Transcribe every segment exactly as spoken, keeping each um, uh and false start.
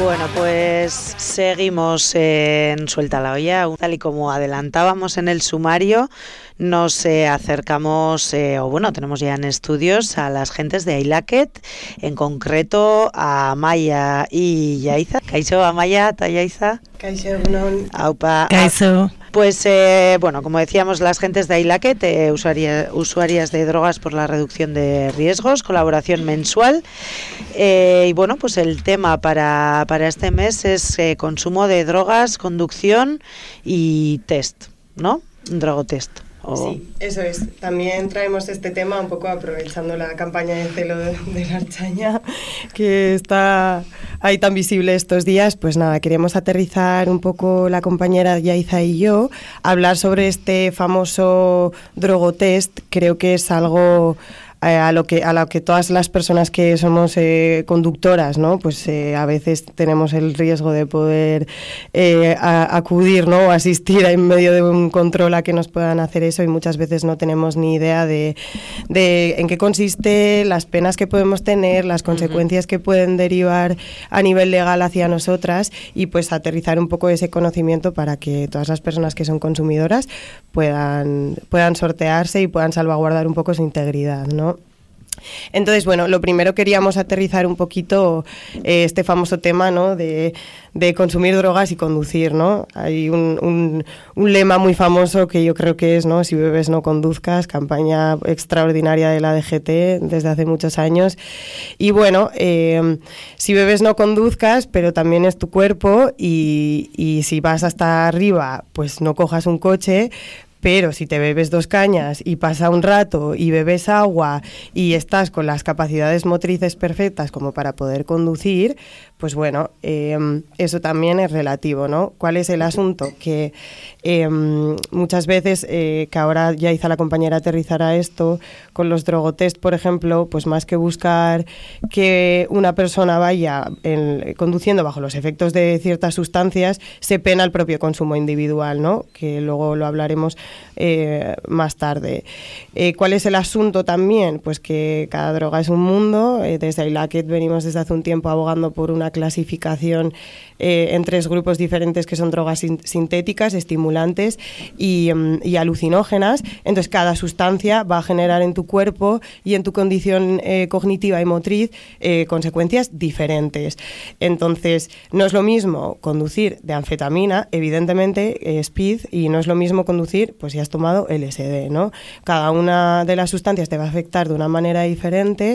Bueno, pues seguimos en Suelta la Olla. Tal y como adelantábamos en el sumario, nos eh, acercamos, eh, o bueno, tenemos ya en estudios a las gentes de Ailaket, en concreto a Amaia y Yaiza. Kaixo, Amaia, ta Yaiza. Kaixo, egunon. Aupa. Kaixo. Pues eh, bueno, como decíamos, las gentes de Ailaket, eh, usuaria, usuarias de drogas por la reducción de riesgos, colaboración mensual. Eh, y bueno, pues el tema para, para este mes es eh, consumo de drogas, conducción y test, ¿no? Un drogotest. O... Sí, eso es. También traemos este tema un poco aprovechando la campaña de celo de, de la Ertzaintza, que está ahí tan visible estos días. Pues nada, queremos aterrizar un poco la compañera Yaiza y yo, hablar sobre este famoso drogotest. Creo que es algo... a lo que a lo que todas las personas que somos eh, conductoras, ¿no? Pues eh, a veces tenemos el riesgo de poder eh, a, acudir, ¿no? O asistir en medio de un control a que nos puedan hacer eso, y muchas veces no tenemos ni idea de, de en qué consiste, las penas que podemos tener, las consecuencias uh-huh. que pueden derivar a nivel legal hacia nosotras, y pues aterrizar un poco ese conocimiento para que todas las personas que son consumidoras puedan puedan sortearse y puedan salvaguardar un poco su integridad, ¿no? Entonces, bueno, lo primero queríamos aterrizar un poquito eh, este famoso tema, ¿no? de, de consumir drogas y conducir, ¿no? Hay un, un, un lema muy famoso que yo creo que es, ¿no? Si bebes no conduzcas, campaña extraordinaria de la D G T desde hace muchos años. Y bueno, eh, si bebes no conduzcas, pero también es tu cuerpo, y, y si vas hasta arriba, pues no cojas un coche. Pero si te bebes dos cañas y pasa un rato y bebes agua y estás con las capacidades motrices perfectas como para poder conducir, pues bueno, eh, eso también es relativo, ¿no? ¿Cuál es el asunto? Que eh, muchas veces, eh, que ahora ya hizo la compañera aterrizar a esto, con los drogotest, por ejemplo, pues más que buscar que una persona vaya en, conduciendo bajo los efectos de ciertas sustancias, se pena el propio consumo individual, ¿no? Que luego lo hablaremos Eh, más tarde. Eh, ¿Cuál es el asunto también? Pues que cada droga es un mundo. Eh, desde Ailaket venimos desde hace un tiempo abogando por una clasificación eh, en tres grupos diferentes, que son drogas sin- sintéticas, estimulantes y, um, y alucinógenas. Entonces cada sustancia va a generar en tu cuerpo y en tu condición eh, cognitiva y motriz eh, consecuencias diferentes. Entonces no es lo mismo conducir de anfetamina, evidentemente eh, speed, y no es lo mismo conducir pues si has tomado L S D, ¿no? Cada una de las sustancias te va a afectar de una manera diferente,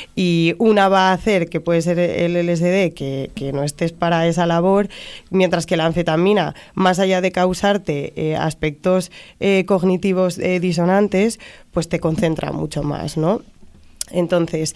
y una va a hacer que puede ser el L S D que, que no estés para esa labor, mientras que la anfetamina, más allá de causarte eh, aspectos eh, cognitivos eh, disonantes, pues te concentra mucho más, ¿no? Entonces,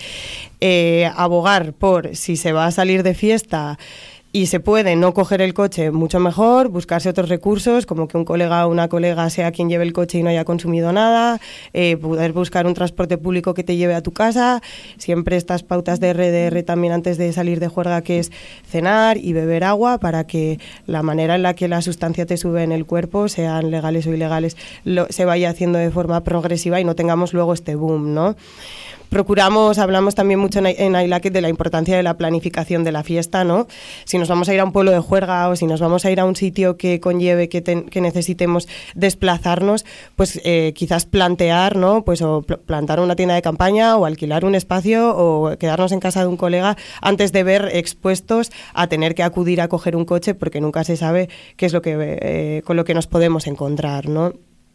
eh, abogar por si se va a salir de fiesta y se puede no coger el coche, mucho mejor, buscarse otros recursos, como que un colega o una colega sea quien lleve el coche y no haya consumido nada, eh, poder buscar un transporte público que te lleve a tu casa, siempre estas pautas de R D R también antes de salir de juerga, que es cenar y beber agua, para que la manera en la que la sustancia te sube en el cuerpo, sean legales o ilegales, lo, se vaya haciendo de forma progresiva y no tengamos luego este boom, ¿no? Procuramos, hablamos también mucho en, en Ailaket de la importancia de la planificación de la fiesta, ¿no? Si nos vamos a ir a un pueblo de juerga o si nos vamos a ir a un sitio que conlleve que, ten, que necesitemos desplazarnos, pues eh, quizás plantear, ¿no? Pues o pl- plantar una tienda de campaña o alquilar un espacio o quedarnos en casa de un colega antes de ver expuestos a tener que acudir a coger un coche, porque nunca se sabe qué es lo que eh, con lo que nos podemos encontrar, ¿no?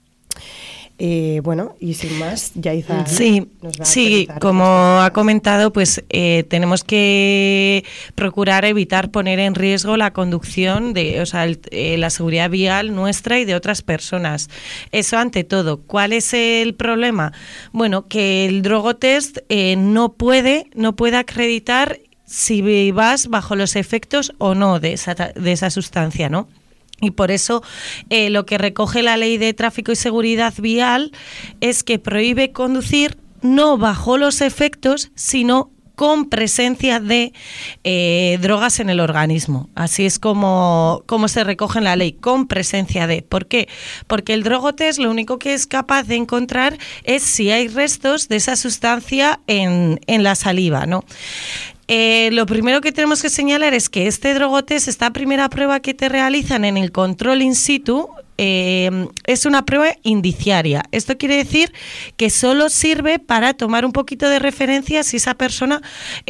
Eh, bueno, y sin más, Yaiza sí, nos va a sí, como ha comentado, pues eh, tenemos que procurar evitar poner en riesgo la conducción, de, o sea, el, eh, la seguridad vial nuestra y de otras personas. Eso ante todo. ¿Cuál es el problema? Bueno, que el drogotest eh, no puede, no puede acreditar si vas bajo los efectos o no de esa, de esa sustancia, ¿no? Y por eso eh, lo que recoge la Ley de Tráfico y Seguridad Vial es que prohíbe conducir no bajo los efectos, sino con presencia de eh, drogas en el organismo. Así es como, como se recoge en la ley, con presencia de. ¿Por qué? Porque el drogotest lo único que es capaz de encontrar es si hay restos de esa sustancia en, en la saliva, ¿no? Eh, lo primero que tenemos que señalar es que este drogotest, esta primera prueba que te realizan en el control in situ, eh, es una prueba indiciaria. Esto quiere decir que solo sirve para tomar un poquito de referencia si esa persona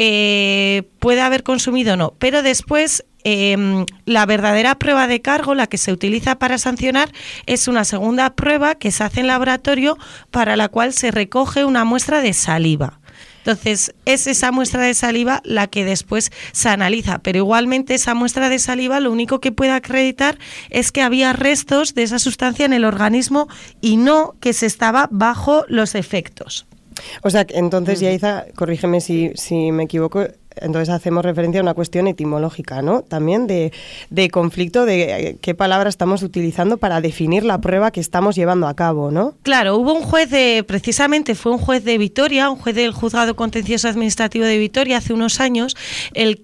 eh, puede haber consumido o no. Pero después, eh, la verdadera prueba de cargo, la que se utiliza para sancionar, es una segunda prueba que se hace en laboratorio, para la cual se recoge una muestra de saliva. Entonces, es esa muestra de saliva la que después se analiza, pero igualmente esa muestra de saliva lo único que puede acreditar es que había restos de esa sustancia en el organismo y no que se estaba bajo los efectos. O sea, entonces, Yaiza, corrígeme si, si me equivoco, entonces hacemos referencia a una cuestión etimológica, ¿no? También de, de conflicto, de qué palabra estamos utilizando para definir la prueba que estamos llevando a cabo, ¿no? Claro, hubo un juez de, precisamente fue un juez de Vitoria, un juez del Juzgado Contencioso Administrativo de Vitoria hace unos años, el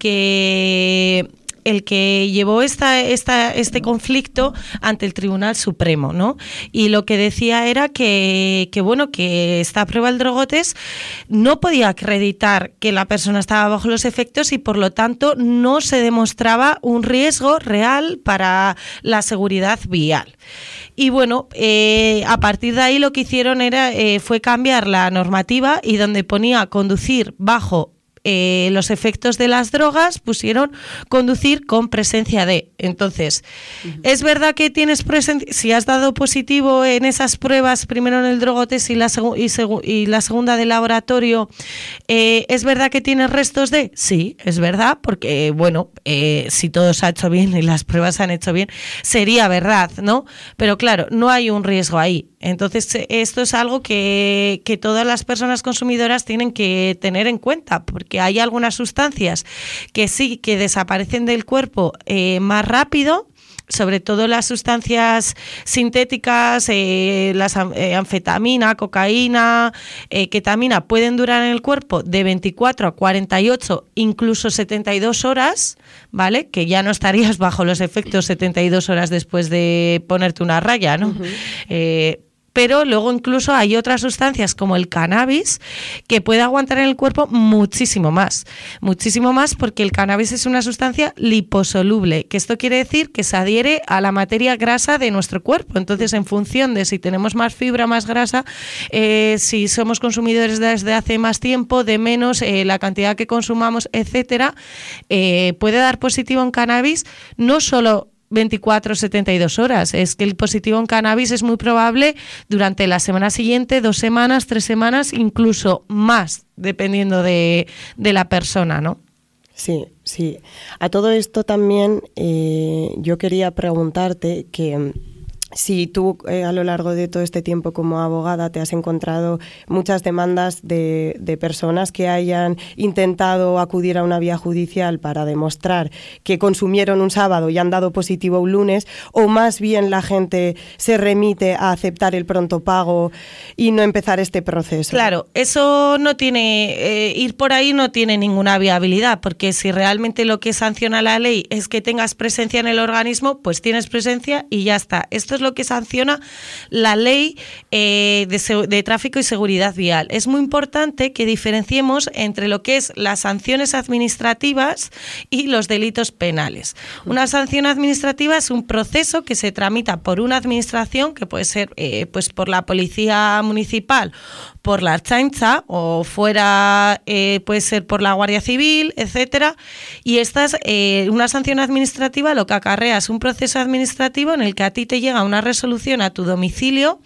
que... el que llevó esta, esta, este conflicto ante el Tribunal Supremo, ¿no? Y lo que decía era que, que, bueno, que esta prueba del drogotest no podía acreditar que la persona estaba bajo los efectos y, por lo tanto, no se demostraba un riesgo real para la seguridad vial. Y bueno, eh, a partir de ahí lo que hicieron era eh, fue cambiar la normativa, y donde ponía conducir bajo Eh, los efectos de las drogas, pusieron conducir con presencia de. Entonces, uh-huh. Es verdad que tienes presencia, si has dado positivo en esas pruebas, primero en el drogotest y la, segu- y, segu- y la segunda de laboratorio, eh, ¿es verdad que tienes restos de? Sí, es verdad, porque, bueno, eh, si todo se ha hecho bien y las pruebas se han hecho bien, sería verdad, ¿no? Pero claro, no hay un riesgo ahí. Entonces, esto es algo que, que todas las personas consumidoras tienen que tener en cuenta, porque hay algunas sustancias que sí, que desaparecen del cuerpo eh, más rápido, sobre todo las sustancias sintéticas, eh, las eh, anfetamina, cocaína, eh, ketamina, pueden durar en el cuerpo de veinticuatro a cuarenta y ocho, incluso setenta y dos horas, ¿vale? Que ya no estarías bajo los efectos setenta y dos horas después de ponerte una raya, ¿no? Uh-huh. Eh, pero luego incluso hay otras sustancias como el cannabis que puede aguantar en el cuerpo muchísimo más, muchísimo más porque el cannabis es una sustancia liposoluble, que esto quiere decir que se adhiere a la materia grasa de nuestro cuerpo. Entonces, en función de si tenemos más fibra, más grasa, eh, si somos consumidores desde hace más tiempo, de menos, eh, la cantidad que consumamos, etcétera, eh, puede dar positivo en cannabis, no solo veinticuatro, setenta y dos horas. Es que el positivo en cannabis es muy probable durante la semana siguiente, dos semanas, tres semanas, incluso más, dependiendo de, de la persona, ¿no? Sí, sí. A todo esto también eh, yo quería preguntarte que si tú eh, a lo largo de todo este tiempo como abogada te has encontrado muchas demandas de, de personas que hayan intentado acudir a una vía judicial para demostrar que consumieron un sábado y han dado positivo un lunes, o más bien la gente se remite a aceptar el pronto pago y no empezar este proceso. Claro, eso no tiene, eh, ir por ahí no tiene ninguna viabilidad, porque si realmente lo que sanciona la ley es que tengas presencia en el organismo, pues tienes presencia y ya está. Esto es lo que sanciona la ley eh, de, de tráfico y seguridad vial. Es muy importante que diferenciemos entre lo que es las sanciones administrativas y los delitos penales. Una sanción administrativa es un proceso que se tramita por una administración, que puede ser eh, pues por la policía municipal, por la Ertzaintza, o fuera eh, puede ser por la Guardia Civil, etcétera. Y esta es eh, una sanción administrativa, lo que acarrea es un proceso administrativo en el que a ti te llega una resolución a tu domicilio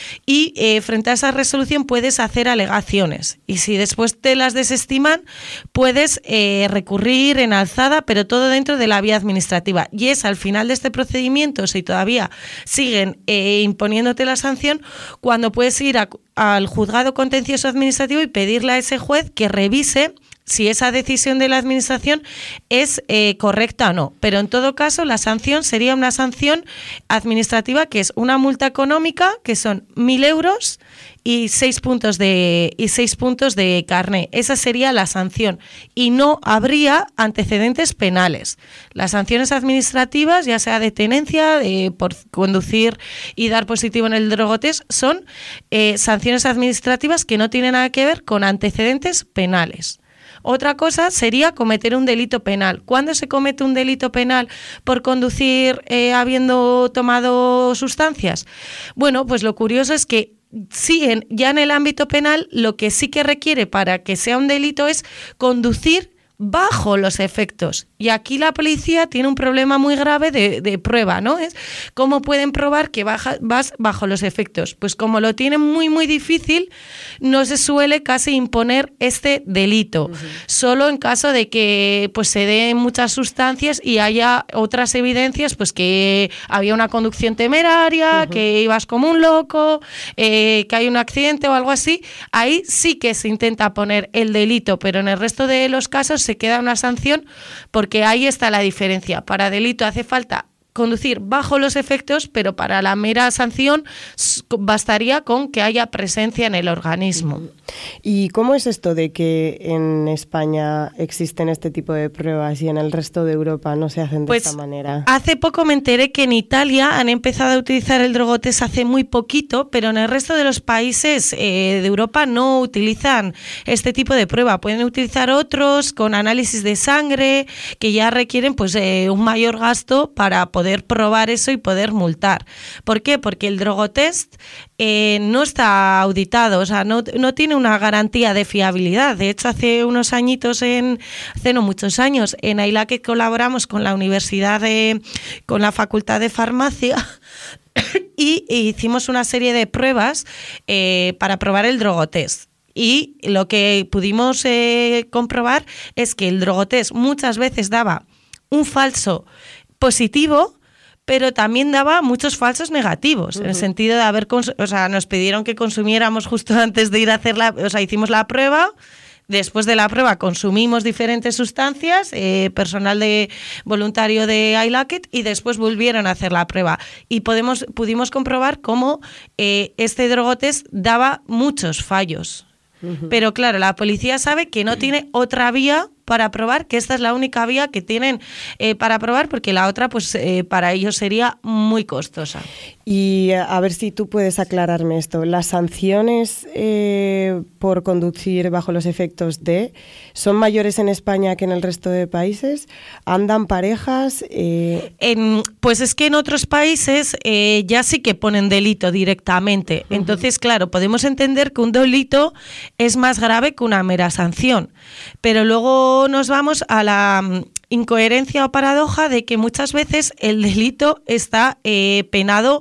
y eh, frente a esa resolución puedes hacer alegaciones, y si después te las desestiman puedes eh, recurrir en alzada, pero todo dentro de la vía administrativa, y es al final de este procedimiento, si todavía siguen eh, imponiéndote la sanción, cuando puedes ir a, al juzgado contencioso administrativo y pedirle a ese juez que revise si esa decisión de la administración es eh, correcta o no. Pero en todo caso, la sanción sería una sanción administrativa que es una multa económica, que son mil euros y seis puntos de y seis puntos de carné. Esa sería la sanción. Y no habría antecedentes penales. Las sanciones administrativas, ya sea de tenencia, de, por conducir y dar positivo en el drogotest, son eh, sanciones administrativas que no tienen nada que ver con antecedentes penales. Otra cosa sería cometer un delito penal. ¿Cuándo se comete un delito penal por conducir eh, habiendo tomado sustancias? Bueno, pues lo curioso es que sí, en, ya en el ámbito penal, lo que sí que requiere para que sea un delito es conducir bajo los efectos. Y aquí la policía tiene un problema muy grave de, de prueba, ¿no? Es cómo pueden probar que baja, vas bajo los efectos. Pues como lo tienen muy, muy difícil, no se suele casi imponer este delito. Uh-huh. Solo en caso de que pues se den muchas sustancias y haya otras evidencias, pues que había una conducción temeraria, uh-huh. que ibas como un loco, eh, que hay un accidente o algo así. Ahí sí que se intenta poner el delito, pero en el resto de los casos se queda una sanción, porque ahí está la diferencia. Para delito hace falta conducir bajo los efectos, pero para la mera sanción bastaría con que haya presencia en el organismo. ¿Y cómo es esto de que en España existen este tipo de pruebas y en el resto de Europa no se hacen de pues, esta manera? Hace poco me enteré que en Italia han empezado a utilizar el drogotest hace muy poquito, pero en el resto de los países eh, de Europa no utilizan este tipo de prueba. Pueden utilizar otros con análisis de sangre que ya requieren pues eh, un mayor gasto para poder poder probar eso y poder multar. ¿Por qué? Porque el drogotest eh, no está auditado, o sea, no, no tiene una garantía de fiabilidad. De hecho, hace unos añitos, en, hace no muchos años, en AILAKET colaboramos con la Universidad de, con la Facultad de Farmacia y, y hicimos una serie de pruebas eh, para probar el drogotest. Y lo que pudimos eh, comprobar es que el drogotest muchas veces daba un falso positivo, pero también daba muchos falsos negativos, uh-huh. en el sentido de haber, cons- o sea, nos pidieron que consumiéramos justo antes de ir a hacer la, o sea, hicimos la prueba, después de la prueba consumimos diferentes sustancias, eh, personal de voluntario de AILAKET, y después volvieron a hacer la prueba. Y podemos, pudimos comprobar cómo eh, este drogotest daba muchos fallos. Uh-huh. Pero claro, la policía sabe que no tiene otra vía para probar, que esta es la única vía que tienen eh, para probar, porque la otra pues eh, para ellos sería muy costosa. Y a ver si tú puedes aclararme esto. ¿Las sanciones eh, por conducir bajo los efectos de son mayores en España que en el resto de países? ¿Andan parejas? Eh... En, pues es que en otros países eh, ya sí que ponen delito directamente. Uh-huh. Entonces, claro, podemos entender que un delito es más grave que una mera sanción. Pero luego nos vamos a la incoherencia o paradoja de que muchas veces el delito está eh, penado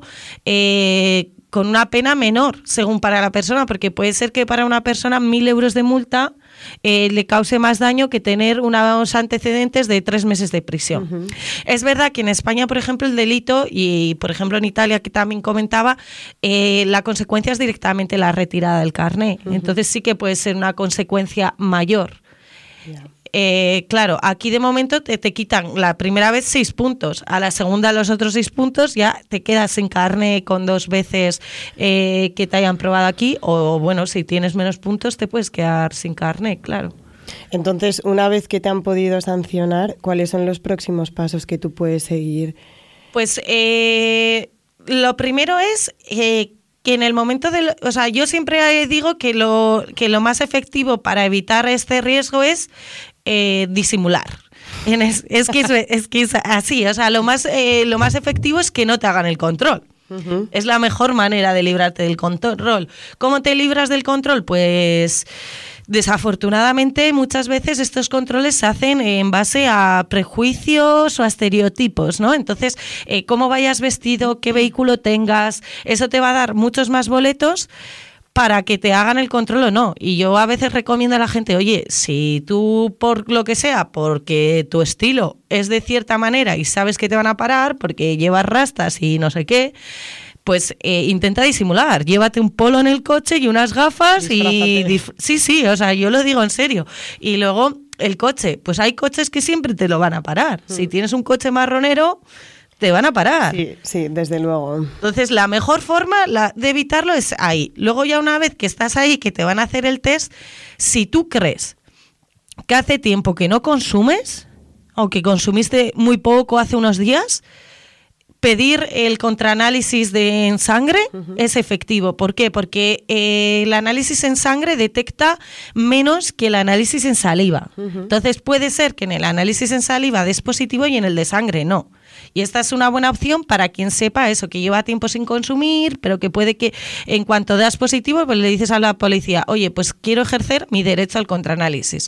eh, con una pena menor, según para la persona, porque puede ser que para una persona mil euros de multa eh, le cause más daño que tener unos antecedentes de tres meses de prisión. Uh-huh. Es verdad que en España, por ejemplo, el delito, y por ejemplo en Italia, que también comentaba, eh, la consecuencia es directamente la retirada del carné. Uh-huh. Entonces sí que puede ser una consecuencia mayor. Yeah. Eh, claro, aquí de momento te, te quitan la primera vez seis puntos, a la segunda los otros seis puntos, ya te quedas sin carné con dos veces eh, que te hayan probado aquí, o bueno, si tienes menos puntos te puedes quedar sin carné, claro. Entonces, una vez que te han podido sancionar, ¿cuáles son los próximos pasos que tú puedes seguir? Pues eh, lo primero es eh, que en el momento de, o sea, yo siempre digo que lo que lo más efectivo para evitar este riesgo es eh, disimular. Es, es que es, es que es así, o sea, lo más eh, lo más efectivo es que no te hagan el control. Uh-huh. Es la mejor manera de librarte del control. ¿Cómo te libras del control? Pues desafortunadamente muchas veces estos controles se hacen en base a prejuicios o a estereotipos, ¿no? Entonces, eh, cómo vayas vestido, qué vehículo tengas, eso te va a dar muchos más boletos para que te hagan el control o no. Y yo a veces recomiendo a la gente, oye, si tú por lo que sea, porque tu estilo es de cierta manera y sabes que te van a parar porque llevas rastas y no sé qué, pues eh, intenta disimular, llévate un polo en el coche y unas gafas y... Dif- sí, sí, o sea, yo lo digo en serio. Y luego el coche, pues hay coches que siempre te lo van a parar. Mm. Si tienes un coche marronero, te van a parar. Sí, sí, desde luego. Entonces, la mejor forma la, de evitarlo es ahí. Luego ya una vez que estás ahí, que te van a hacer el test, si tú crees que hace tiempo que no consumes, o que consumiste muy poco hace unos días, pedir el contraanálisis de en sangre uh-huh. es efectivo. ¿Por qué? Porque eh, el análisis en sangre detecta menos que el análisis en saliva. Uh-huh. Entonces puede ser que en el análisis en saliva des positivo y en el de sangre no. Y esta es una buena opción para quien sepa eso, que lleva tiempo sin consumir, pero que puede que en cuanto das positivo, pues le dices a la policía, oye, pues quiero ejercer mi derecho al contraanálisis.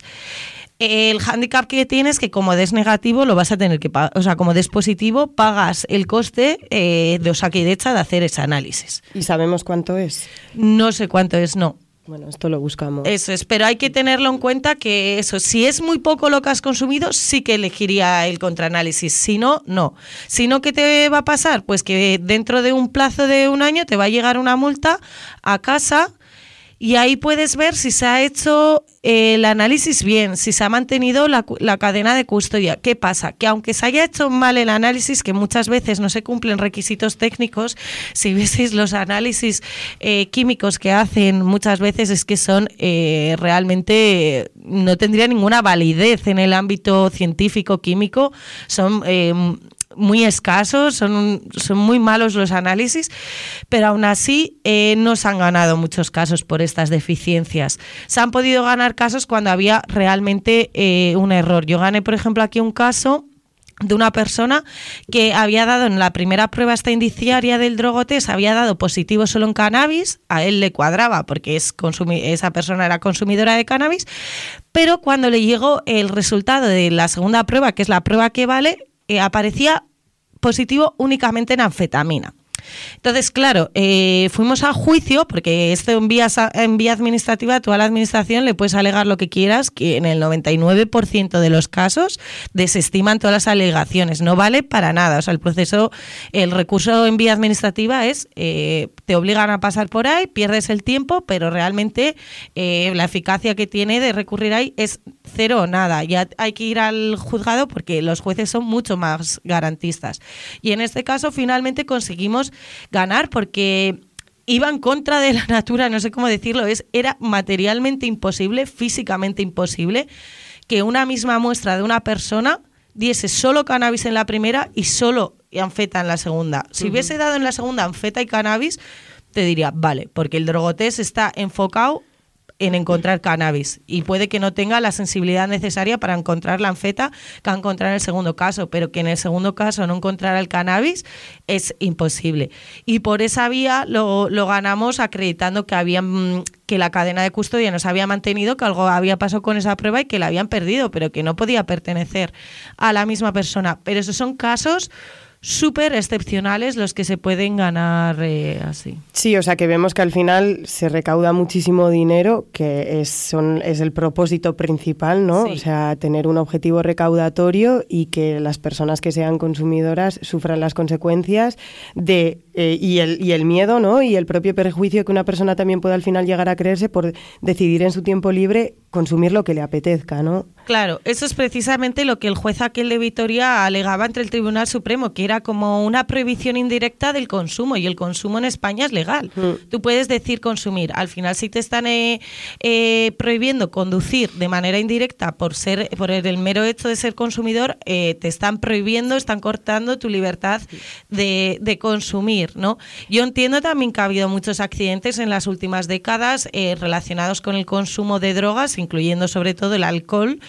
El hándicap que tienes es que como des negativo lo vas a tener que pagar, o sea, como des positivo pagas el coste eh, de Osakidetza de hacer ese análisis. ¿Y sabemos cuánto es? No sé cuánto es, no. Bueno, esto lo buscamos. Eso es, pero hay que tenerlo en cuenta que eso, si es muy poco lo que has consumido, sí que elegiría el contraanálisis. Si no, no. Si no, ¿qué te va a pasar? Pues que dentro de un plazo de un año te va a llegar una multa a casa. Y ahí puedes ver si se ha hecho eh, el análisis bien, si se ha mantenido la, la cadena de custodia. ¿Qué pasa? Que aunque se haya hecho mal el análisis, que muchas veces no se cumplen requisitos técnicos, si vieseis los análisis eh, químicos que hacen, muchas veces es que son eh, realmente, eh, no tendría ninguna validez en el ámbito científico químico, son... Eh, muy escasos, son, son muy malos los análisis, pero aún así eh, no se han ganado muchos casos por estas deficiencias. Se han podido ganar casos cuando había realmente eh, un error. Yo gané, por ejemplo, aquí un caso de una persona que había dado en la primera prueba esta indiciaria del drogotest, había dado positivo solo en cannabis, a él le cuadraba porque es consumi- esa persona era consumidora de cannabis, pero cuando le llegó el resultado de la segunda prueba, que es la prueba que vale, Eh, aparecía positivo únicamente en anfetamina. Entonces, claro, eh, fuimos a juicio, porque esto en vía, en vía administrativa, tú a la administración le puedes alegar lo que quieras, que en el noventa y nueve por ciento de los casos desestiman todas las alegaciones, no vale para nada. O sea, el proceso, el recurso en vía administrativa es, eh, te obligan a pasar por ahí, pierdes el tiempo, pero realmente eh, la eficacia que tiene de recurrir ahí es cero o nada. Ya hay que ir al juzgado porque los jueces son mucho más garantistas. Y en este caso, finalmente conseguimos ganar porque iba en contra de la natura, no sé cómo decirlo, es era materialmente imposible, físicamente imposible, que una misma muestra de una persona diese solo cannabis en la primera y solo anfeta en la segunda. Si uh-huh. hubiese dado en la segunda anfeta y cannabis, te diría, vale, porque el drogotest está enfocado en encontrar cannabis y puede que no tenga la sensibilidad necesaria para encontrar la anfeta que ha encontrado en el segundo caso, pero que en el segundo caso no encontrara el cannabis es imposible. Y por esa vía lo, lo ganamos acreditando que habían, que la cadena de custodia nos había mantenido, que algo había pasado con esa prueba y que la habían perdido, pero que no podía pertenecer a la misma persona. Pero esos son casos súper excepcionales los que se pueden ganar eh, así. Sí, o sea que vemos que al final se recauda muchísimo dinero, que es, son, es el propósito principal, ¿no? Sí. O sea, tener un objetivo recaudatorio y que las personas que sean consumidoras sufran las consecuencias de eh, y, el, y el miedo, ¿no? Y el propio perjuicio que una persona también puede al final llegar a creerse por decidir en su tiempo libre consumir lo que le apetezca, ¿no? Claro, eso es precisamente lo que el juez aquel de Vitoria alegaba ante el Tribunal Supremo, que era como una prohibición indirecta del consumo, y el consumo en España es legal. Mm. Tú puedes decir consumir. Al final, si te están eh, eh, prohibiendo conducir de manera indirecta por ser por el mero hecho de ser consumidor, eh, te están prohibiendo, están cortando tu libertad de, de consumir, ¿no? Yo entiendo también que ha habido muchos accidentes en las últimas décadas eh, relacionados con el consumo de drogas, incluyendo sobre todo el alcohol.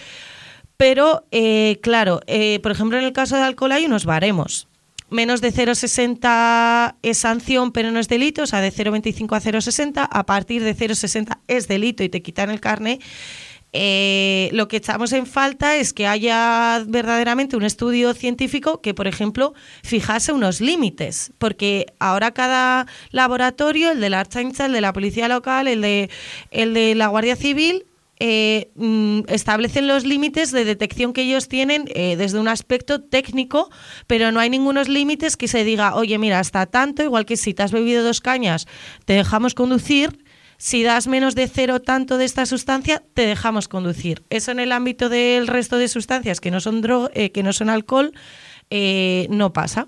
Pero, eh, claro, eh, por ejemplo, en el caso de alcohol hay unos baremos. Menos de cero coma sesenta es sanción, pero no es delito, o sea, de cero coma veinticinco a cero coma sesenta. A partir de cero coma sesenta es delito y te quitan el carné. Eh, lo que echamos en falta es que haya verdaderamente un estudio científico que, por ejemplo, fijase unos límites, porque ahora cada laboratorio, el de la Ertzaintza, el de la Policía Local, el de, el de la Guardia Civil, eh, mm, establecen los límites de detección que ellos tienen eh, desde un aspecto técnico, pero no hay ningunos límites que se diga, oye, mira, hasta tanto, igual que si te has bebido dos cañas, te dejamos conducir. Si das menos de cero tanto de esta sustancia, te dejamos conducir. Eso en el ámbito del resto de sustancias que no son droga, eh, que no son alcohol, eh, no pasa.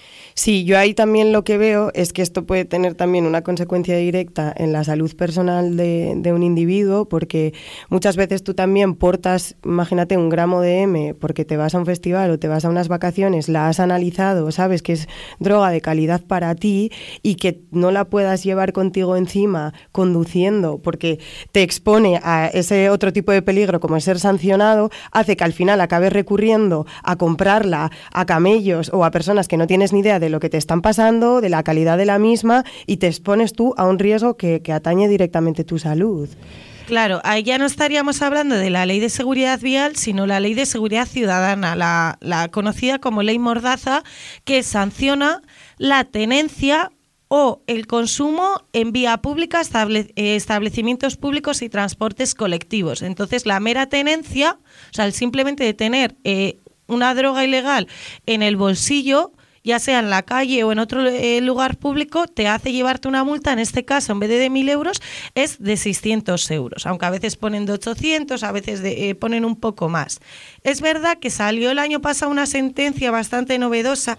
Sí, yo ahí también lo que veo es que esto puede tener también una consecuencia directa en la salud personal de, de un individuo, porque muchas veces tú también portas, imagínate, un gramo de M porque te vas a un festival o te vas a unas vacaciones, la has analizado, sabes que es droga de calidad para ti y que no la puedas llevar contigo encima conduciendo porque te expone a ese otro tipo de peligro como es ser sancionado, hace que al final acabes recurriendo a comprarla a camellos o a personas que no tienes ni idea de lo que te están pasando, de la calidad de la misma, y te expones tú a un riesgo que, que atañe directamente tu salud. Claro, ahí ya no estaríamos hablando de la Ley de Seguridad Vial, sino la Ley de Seguridad Ciudadana, la, la conocida como Ley Mordaza, que sanciona la tenencia o el consumo en vía pública, estable, eh, establecimientos públicos y transportes colectivos. Entonces, la mera tenencia, o sea, el simplemente de tener eh, una droga ilegal en el bolsillo, ya sea en la calle o en otro eh, lugar público, te hace llevarte una multa, en este caso, en vez de de mil euros, es de seiscientos euros, aunque a veces ponen de ochocientos, a veces de, eh, ponen un poco más. Es verdad que salió el año pasado una sentencia bastante novedosa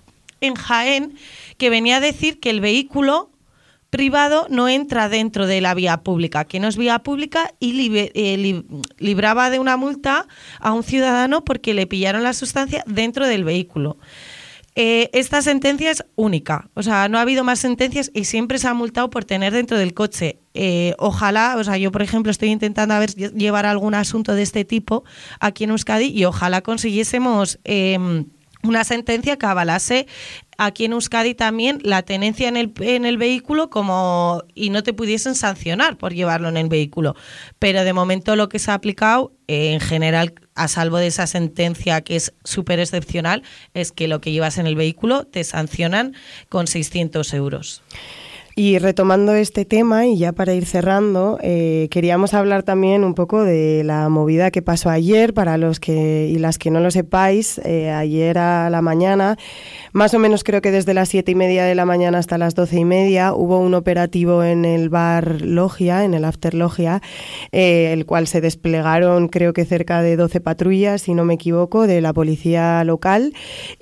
en Jaén, que venía a decir que el vehículo privado no entra dentro de la vía pública, que no es vía pública, y libe, eh, li, libraba de una multa a un ciudadano porque le pillaron la sustancia dentro del vehículo. Eh, esta sentencia es única, o sea, no ha habido más sentencias y siempre se ha multado por tener dentro del coche. Eh, ojalá, o sea, yo por ejemplo estoy intentando a ver llevar algún asunto de este tipo aquí en Euskadi y ojalá consiguiésemos eh, una sentencia que avalase aquí en Euskadi también la tenencia en el, en el vehículo como y no te pudiesen sancionar por llevarlo en el vehículo. Pero de momento lo que se ha aplicado, eh, en general, a salvo de esa sentencia que es súper excepcional, es que lo que llevas en el vehículo te sancionan con seiscientos euros. Y retomando este tema, y ya para ir cerrando, eh, queríamos hablar también un poco de la movida que pasó ayer, para los que y las que no lo sepáis, eh, ayer a la mañana, más o menos creo que desde las siete y media de la mañana hasta las doce y media, hubo un operativo en el bar Logia, en el After Logia, eh, el cual se desplegaron creo que cerca de doce patrullas, si no me equivoco, de la policía local,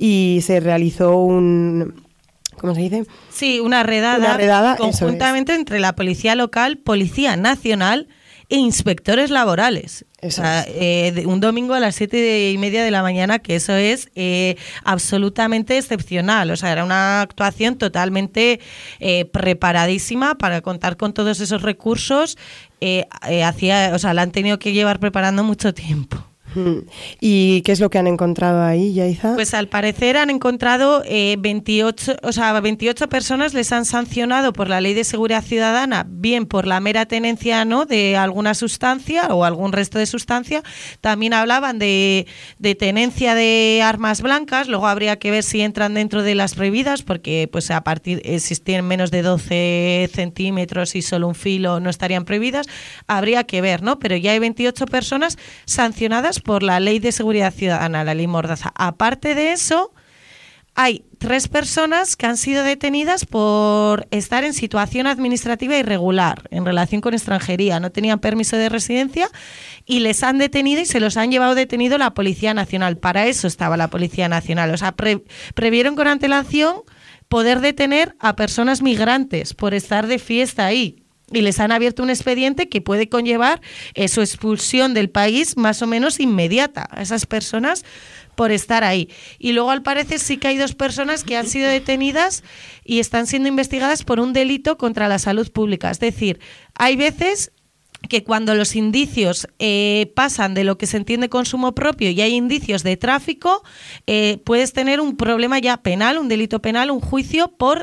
y se realizó un... ¿Cómo se dice? Sí, una redada, una redada conjuntamente entre la Policía Local, Policía Nacional e inspectores laborales. Eso o sea, es. eh, de un domingo a las siete y media de la mañana, que eso es eh, absolutamente excepcional. O sea, era una actuación totalmente eh, preparadísima para contar con todos esos recursos. Eh, eh, hacía, o sea, la han tenido que llevar preparando mucho tiempo. ¿Y qué es lo que han encontrado ahí, Yaiza? Pues al parecer han encontrado eh, veintiocho, o sea, veintiocho personas les han sancionado por la Ley de Seguridad Ciudadana, bien por la mera tenencia, ¿no?, de alguna sustancia o algún resto de sustancia. También hablaban de, de tenencia de armas blancas. Luego habría que ver si entran dentro de las prohibidas, porque pues a partir eh, si tienen menos de doce centímetros y solo un filo no estarían prohibidas. Habría que ver, ¿no? Pero ya hay veintiocho personas sancionadas por la Ley de Seguridad Ciudadana, la Ley Mordaza. Aparte de eso, hay tres personas que han sido detenidas por estar en situación administrativa irregular en relación con extranjería. No tenían permiso de residencia y les han detenido y se los han llevado detenido la Policía Nacional. Para eso estaba la Policía Nacional. O sea, pre- previeron con antelación poder detener a personas migrantes por estar de fiesta ahí. Y les han abierto un expediente que puede conllevar eh, su expulsión del país más o menos inmediata a esas personas por estar ahí. Y luego, al parecer, sí que hay dos personas que han sido detenidas y están siendo investigadas por un delito contra la salud pública. Es decir, hay veces que cuando los indicios eh, pasan de lo que se entiende consumo propio y hay indicios de tráfico, eh, puedes tener un problema ya penal, un delito penal, un juicio por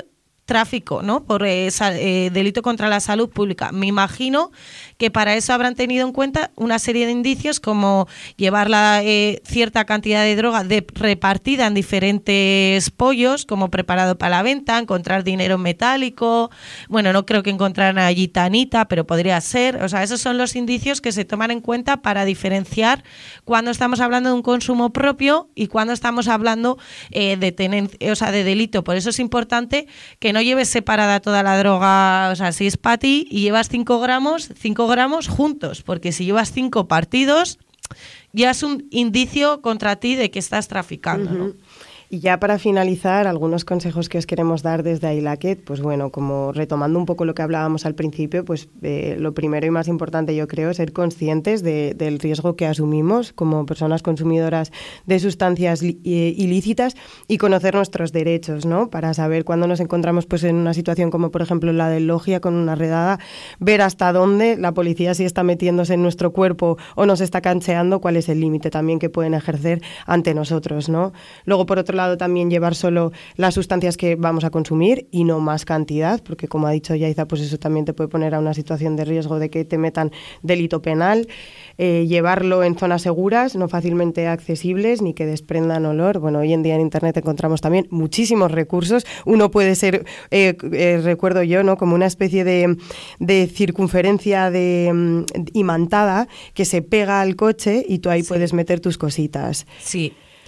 tráfico, ¿no? Por eh, sa- eh, delito contra la salud pública. Me imagino que para eso habrán tenido en cuenta una serie de indicios como llevar la, eh, cierta cantidad de droga de, repartida en diferentes pollos, como preparado para la venta, encontrar dinero metálico. Bueno, no creo que encontraran allí tanita, pero podría ser. O sea, esos son los indicios que se toman en cuenta para diferenciar cuando estamos hablando de un consumo propio y cuando estamos hablando eh, de tenen- o sea, de delito. Por eso es importante que no lleves separada toda la droga. O sea, si es para ti y llevas cinco gramos, cinco gramos juntos, porque si llevas cinco partidos, ya es un indicio contra ti de que estás traficando, ¿no? Uh-huh. Y ya para finalizar, algunos consejos que os queremos dar desde Ailaket, pues bueno, como retomando un poco lo que hablábamos al principio, pues eh, lo primero y más importante yo creo es ser conscientes de, del riesgo que asumimos como personas consumidoras de sustancias li- ilícitas y conocer nuestros derechos, ¿no? Para saber cuándo nos encontramos pues en una situación como por ejemplo la del Logia con una redada, ver hasta dónde la policía sí está metiéndose en nuestro cuerpo o nos está cancheando, cuál es el límite también que pueden ejercer ante nosotros, ¿no? Luego, por otro lado, también llevar solo las sustancias que vamos a consumir y no más cantidad, porque como ha dicho Yaiza, pues eso también te puede poner a una situación de riesgo de que te metan delito penal. Eh, llevarlo en zonas seguras, no fácilmente accesibles, ni que desprendan olor. Bueno, hoy en día en Internet encontramos también muchísimos recursos. Uno puede ser, eh, eh, recuerdo yo, ¿no? Como una especie de, de circunferencia de, um, imantada que se pega al coche y tú ahí sí. puedes meter tus cositas. Sí.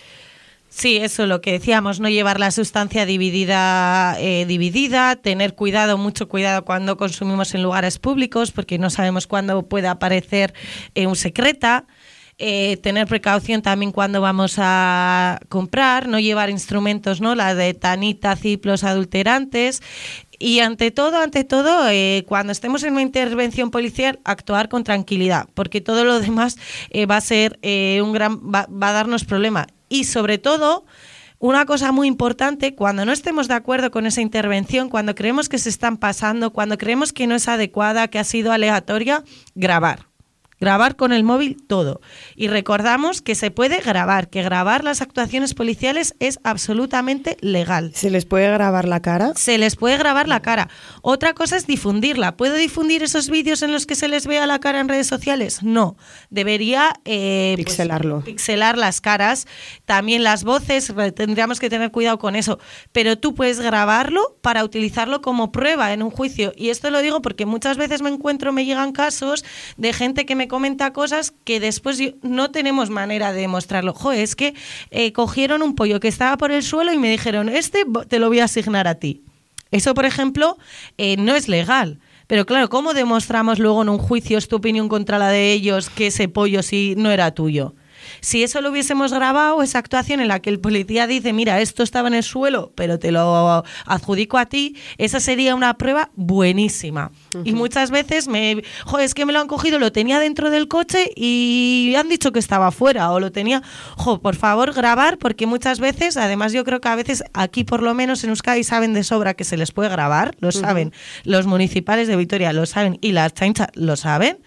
Sí, eso lo que decíamos, no llevar la sustancia dividida, eh, dividida, tener cuidado, mucho cuidado cuando consumimos en lugares públicos, porque no sabemos cuándo puede aparecer eh, un secreta. Eh, tener precaución también cuando vamos a comprar, no llevar instrumentos, ¿no? La de tanita, ciplos, adulterantes. Y ante todo, ante todo, eh, cuando estemos en una intervención policial, actuar con tranquilidad, porque todo lo demás eh, va a ser eh, un gran, va, va a darnos problema. Y sobre todo, una cosa muy importante, cuando no estemos de acuerdo con esa intervención, cuando creemos que se están pasando, cuando creemos que no es adecuada, que ha sido aleatoria, grabar. Grabar con el móvil todo. Y recordamos que se puede grabar, que grabar las actuaciones policiales es absolutamente legal. ¿Se les puede grabar la cara? Se les puede grabar la cara. Otra cosa es difundirla. ¿Puedo difundir esos vídeos en los que se les vea la cara en redes sociales? No. Debería eh, pixelarlo. Pues, pixelar las caras. También las voces, tendríamos que tener cuidado con eso. Pero tú puedes grabarlo para utilizarlo como prueba en un juicio. Y esto lo digo porque muchas veces me encuentro, me llegan casos de gente que me comenta cosas que después no tenemos manera de demostrarlo. Joder, es que eh, cogieron un pollo que estaba por el suelo y me dijeron, este te lo voy a asignar a ti. Eso, por ejemplo, eh, no es legal. Pero claro, ¿cómo demostramos luego en un juicio, es tu opinión contra la de ellos, que ese pollo sí no era tuyo? Si eso lo hubiésemos grabado, esa actuación en la que el policía dice, mira, esto estaba en el suelo, pero te lo adjudico a ti, esa sería una prueba buenísima. Uh-huh. Y muchas veces me, joder, es que me lo han cogido, lo tenía dentro del coche y han dicho que estaba fuera, o lo tenía, jo, por favor, grabar, porque muchas veces, además yo creo que a veces aquí por lo menos en Euskadi saben de sobra que se les puede grabar, lo saben, uh-huh. Los municipales de Vitoria lo saben y las chanchas lo saben.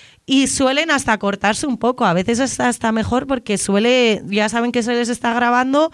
Y suelen hasta cortarse un poco, a veces hasta, hasta mejor porque suele, ya saben que se les está grabando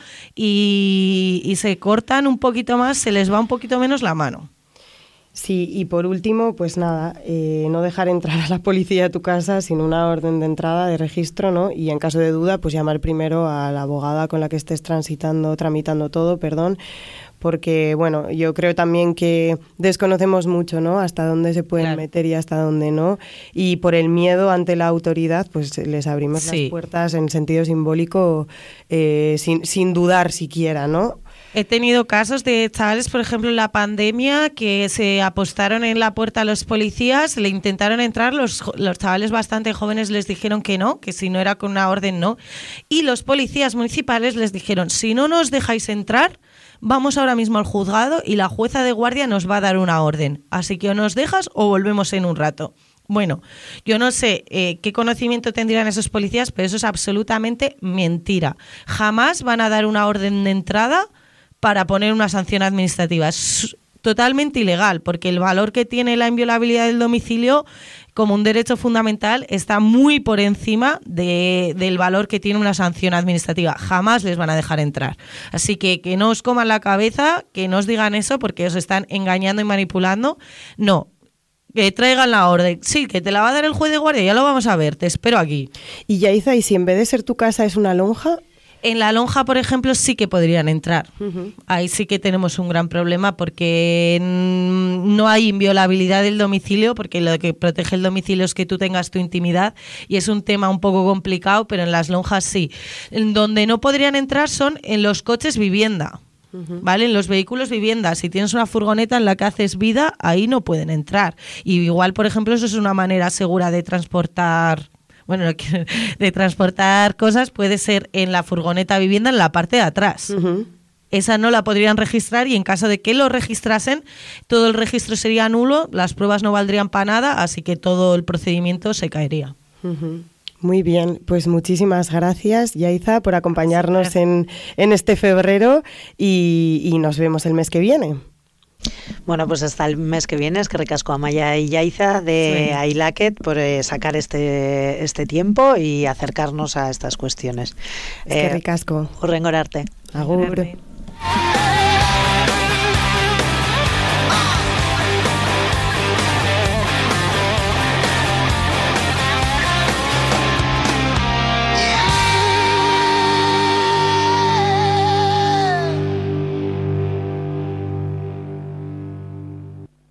y, y se cortan un poquito más, se les va un poquito menos la mano. Sí, y por último, pues nada, eh, no dejar entrar a la policía a tu casa sin una orden de entrada, de registro, ¿no? Y en caso de duda, pues llamar primero a la abogada con la que estés transitando, tramitando todo, perdón, porque, bueno, yo creo también que desconocemos mucho, ¿no? Hasta dónde se pueden claro. meter y hasta dónde no. Y por el miedo ante la autoridad, pues les abrimos sí. las puertas en sentido simbólico eh, sin, sin dudar siquiera, ¿no? He tenido casos de chavales, por ejemplo, en la pandemia, que se apostaron en la puerta a los policías, le intentaron entrar, los, los chavales bastante jóvenes les dijeron que no, que si no era con una orden no. Y los policías municipales les dijeron, si no nos dejáis entrar, vamos ahora mismo al juzgado y la jueza de guardia nos va a dar una orden. Así que o nos dejas o volvemos en un rato. Bueno, yo no sé eh, qué conocimiento tendrían esos policías, pero eso es absolutamente mentira. Jamás van a dar una orden de entrada para poner una sanción administrativa. Es totalmente ilegal, porque el valor que tiene la inviolabilidad del domicilio como un derecho fundamental está muy por encima de, del valor que tiene una sanción administrativa. Jamás les van a dejar entrar. Así que que no os coman la cabeza, que no os digan eso porque os están engañando y manipulando. No, que traigan la orden. Sí, que te la va a dar el juez de guardia, ya lo vamos a ver, te espero aquí. Y Yaiza, ¿y si en vez de ser tu casa es una lonja? En la lonja, por ejemplo, sí que podrían entrar. Uh-huh. Ahí sí que tenemos un gran problema porque no hay inviolabilidad del domicilio, porque lo que protege el domicilio es que tú tengas tu intimidad y es un tema un poco complicado, pero en las lonjas sí. En donde no podrían entrar son en los coches vivienda. Uh-huh. ¿Vale? En los vehículos vivienda, si tienes una furgoneta en la que haces vida, ahí no pueden entrar. Y igual, por ejemplo, eso es una manera segura de transportar... Bueno, de transportar cosas puede ser en la furgoneta vivienda en la parte de atrás. Uh-huh. Esa no la podrían registrar y en caso de que lo registrasen, todo el registro sería nulo, las pruebas no valdrían para nada, así que todo el procedimiento se caería. Uh-huh. Muy bien, pues muchísimas gracias, Yaiza, por acompañarnos en, en este febrero y, y nos vemos el mes que viene. Bueno, pues hasta el mes que viene, es que ricasco a Maya y Yaiza de sí. Ailaket por eh, sacar este este tiempo y acercarnos a estas cuestiones. Es que eh, ricasco. Hurrengorarte. Agur.